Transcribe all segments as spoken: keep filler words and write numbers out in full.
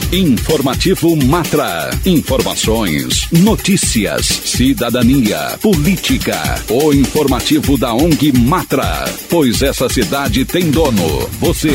Informativo Matra. Informações, notícias, cidadania, política. O informativo da O N G Matra. Pois essa cidade tem dono. Você.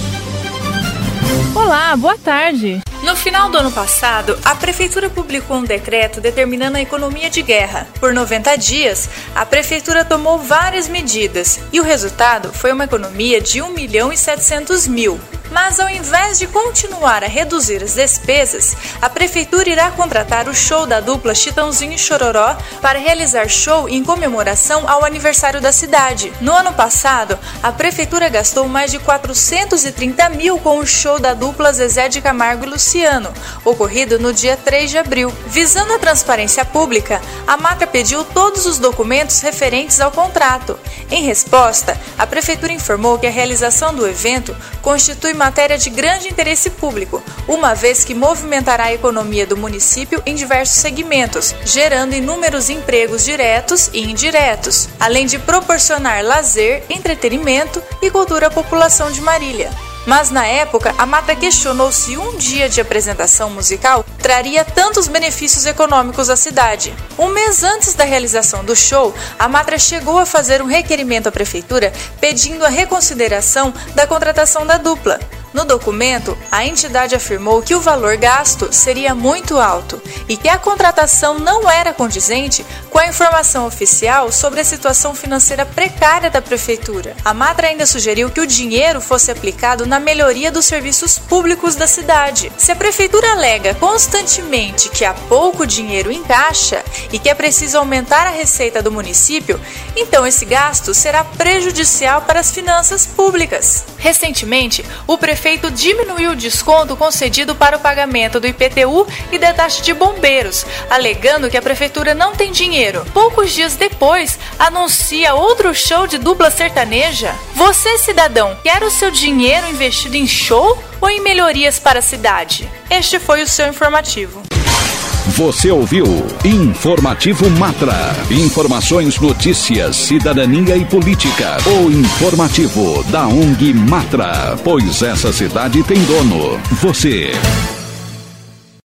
Olá, boa tarde. No final do ano passado, a Prefeitura publicou um decreto determinando a economia de guerra. Por noventa dias, a Prefeitura tomou várias medidas e o resultado foi uma economia de um milhão e setecentos mil. Mas ao invés de continuar a reduzir as despesas, a Prefeitura irá contratar o show da dupla Chitãozinho e Chororó para realizar show em comemoração ao aniversário da cidade. No ano passado, a Prefeitura gastou mais de quatrocentos e trinta mil com o show da dupla Zezé de Camargo e Luciano, ocorrido no dia três de abril. Visando a transparência pública, a Matra pediu todos os documentos referentes ao contrato. Em resposta, a Prefeitura informou que a realização do evento constitui matéria de grande interesse público, uma vez que movimentará a economia do município em diversos segmentos, gerando inúmeros empregos diretos e indiretos, além de proporcionar lazer, entretenimento e cultura à população de Marília. Mas na época, a Matra questionou se um dia de apresentação musical traria tantos benefícios econômicos à cidade. Um mês antes da realização do show, a Matra chegou a fazer um requerimento à Prefeitura pedindo a reconsideração da contratação da dupla. No documento, a entidade afirmou que o valor gasto seria muito alto e que a contratação não era condizente com a informação oficial sobre a situação financeira precária da Prefeitura. A Matra ainda sugeriu que o dinheiro fosse aplicado na melhoria dos serviços públicos da cidade. Se a Prefeitura alega constantemente que há pouco dinheiro em caixa e que é preciso aumentar a receita do município, então esse gasto será prejudicial para as finanças públicas. Recentemente, o prefeito O prefeito diminuiu o desconto concedido para o pagamento do I P T U e da taxa de bombeiros, alegando que a prefeitura não tem dinheiro. Poucos dias depois, anuncia outro show de dupla sertaneja. Você, cidadão, quer o seu dinheiro investido em show ou em melhorias para a cidade? Este foi o seu informativo. Você ouviu Informativo Matra. Informações, notícias, cidadania e política. O informativo da O N G Matra. Pois essa cidade tem dono. Você.